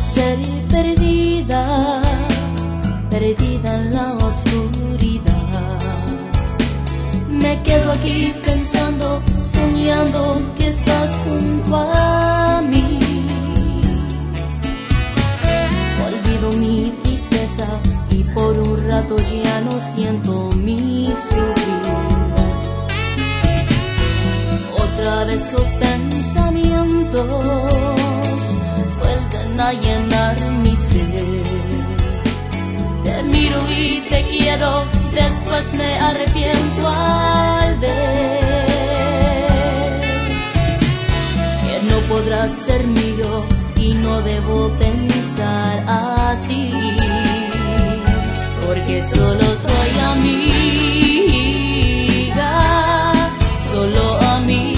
ser perdida, perdida en la oscuridad. Me quedo aquí pensando, soñando que estás junto a mí. Olvido mi tristeza y por un rato ya no siento mi sufrir. Otra vez los pensamientos vuelven a llenar mi ser. Te miro y te quiero, después me arrepiento al ver que no podrás ser mío y no debo pensar así, porque solo soy amiga, solo amiga.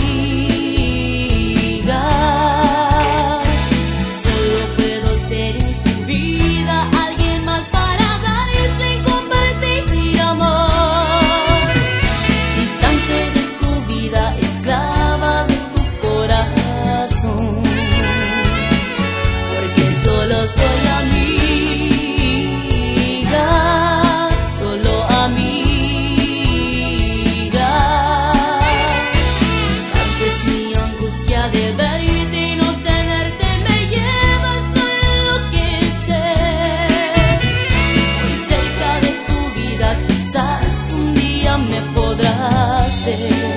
De verte y no tenerte me llevas a enloquecer. Muy cerca de tu vida quizás un día me podrás ver.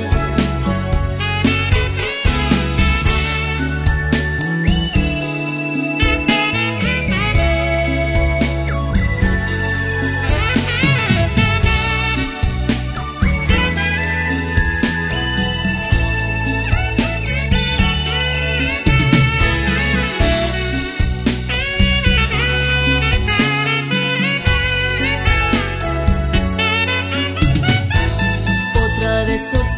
Estos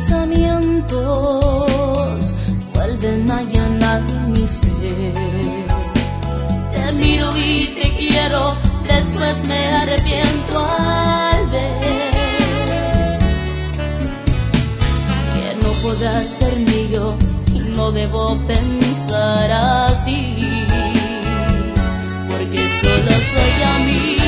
pensamientos vuelven a llenar mi ser. Te miro y te quiero, después me arrepiento al ver que no podrás ser mío y no debo pensar así, porque solo soy amigo.